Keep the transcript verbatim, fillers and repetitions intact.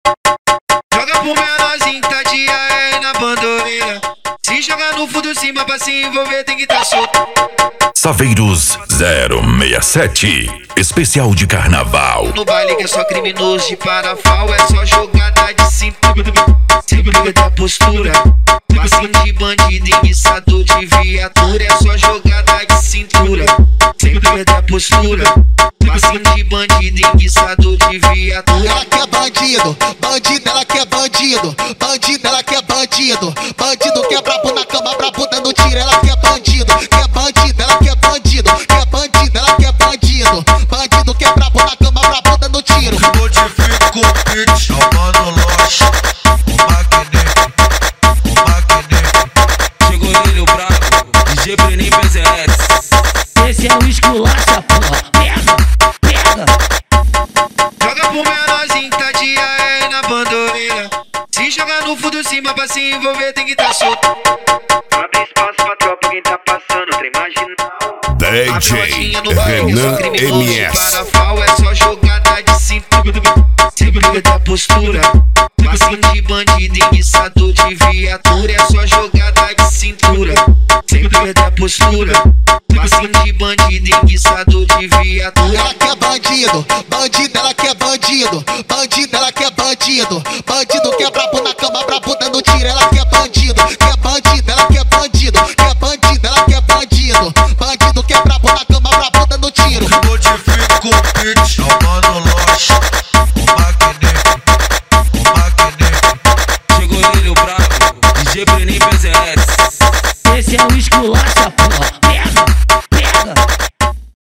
Joga pro menorzinho, tá de aé na bandoleira. Se jogar no fundo cima pra se envolver tem que tá solto. Saveiros zero seis sete, especial de carnaval. No baile que é só criminoso de parafal, é só jogada de cintura. Sempre liga da postura, passinho de bandido, enguiçador de viatura. É só jogada de cintura, sempre liga da postura, passinho de bandido, enguiçador de viatura. Ela quer bandido, bandido, ela quer bandido, bandido, ela quer bandido, bandido que é brabo na cama, brabo dando tiro. Ela quer bandido, quer bandido, ela quer bandido, quer bandido, ela quer bandido, bandido que é brabo na cama, brabo dando tiro. Modifico o beat, chamando loja, o magnético, o magnético. Chegou ele, o brabo, D J Brenin P Z S. Esse é o esculacha, porra. Pega, pega. Joga pro menorzinho, tá de aé na bandoleira. Se jogar no fundo cima pra se envolver tem que tá solto. Abre espaço pra tropa, quem tá passando, trem marginal. D J Renan M S. Parafal é só jogada de cintura, sempre liga da postura, passinho de bandido, enguiçador de viatura. É só jogada de cintura, sempre liga da postura, passinho de bandido, enguiçador de viatura. Ela quer bandido, bandido, ela quer bandido, bandido, ela quer bandido, bandido que é brabo na cama, brabo dando tiro. Ela quer bandido, quer bandido, ela quer bandido, quer bandido, ela quer bandido, bandido que é brabo na cama, brabo dando tiro. Modifico o beat, chamando